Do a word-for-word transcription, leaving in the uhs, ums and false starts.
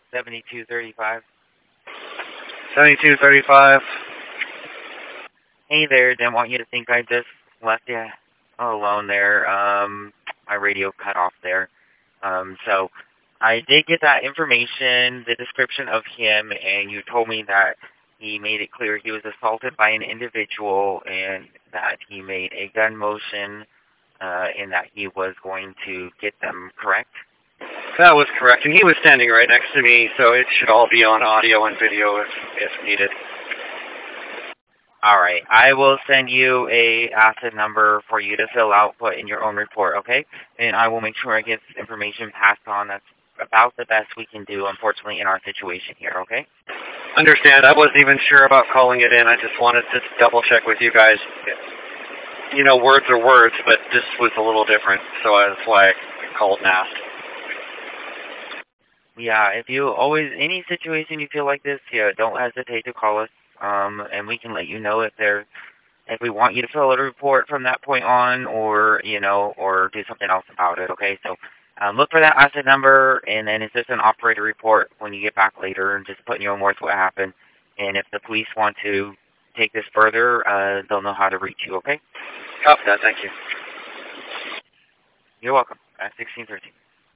seventy-two thirty-five. seventy-two thirty-five. Hey there, didn't want you to think I just left you alone there. Um, my radio cut off there. Um, so I did get that information, the description of him, and you told me that he made it clear he was assaulted by an individual and that he made a gun motion uh, and that he was going to get them, correct? That was correct, and he was standing right next to me, so it should all be on audio and video if, if needed. All right. I will send you a asset number for you to fill out, put in your own report, okay? And I will make sure I get this information passed on. That's about the best we can do, unfortunately, in our situation here, okay? Understand. I wasn't even sure about calling it in. I just wanted to double check with you guys. You know, words are words, but this was a little different, so that's why I called and asked. Yeah, if you always, any situation you feel like this, yeah, don't hesitate to call us. Um, and we can let you know if there, if we want you to fill out a report from that point on, or you know, or do something else about it. Okay, so um, look for that asset number, and then it's just an operator report when you get back later, and just put in your own words what happened. And if the police want to take this further, uh, they'll know how to reach you. Okay. Copy that. Thank you. You're welcome. At sixteen thirteen.